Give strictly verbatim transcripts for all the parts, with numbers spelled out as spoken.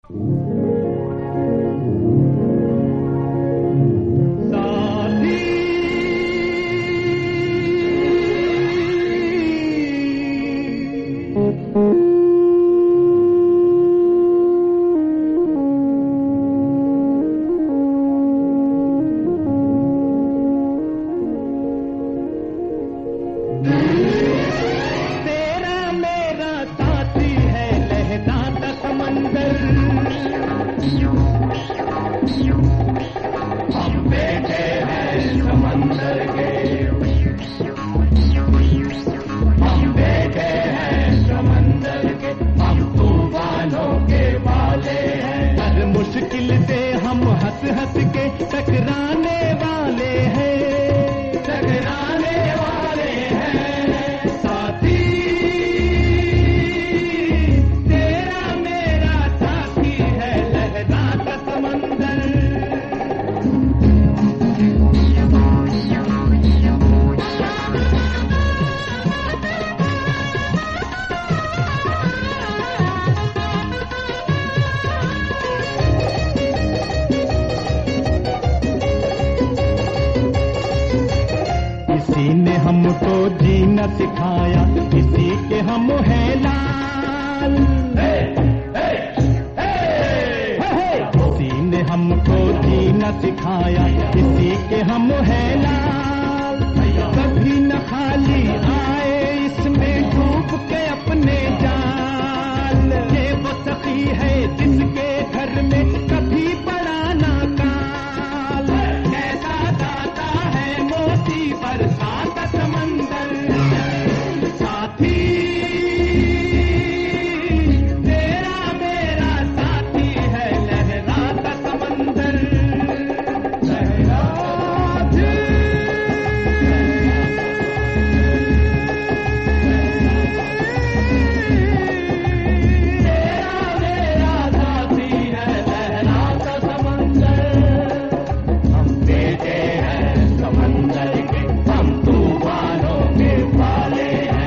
सिखाया किसी के हम हैं लाल, किसी ने हमको जीना सिखाया किसी के हम हैं लाल। कभी न खाली आए इसमें डूब के अपने जाल, ये वो सखी है जिसके घर में कभी पड़ा ना काल। कैसा दाता है मोती बरसात समंदर, साथी तेरा मेरा साथी है लहराता समंदर। लहराते तेरा मेरा साथी है लहराता समंदर। हम बेटे हैं समंदर के, हम तूफानों के पाले हैं।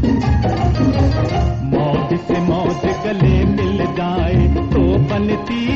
मौज से मौज गले मिल जाए तो बनती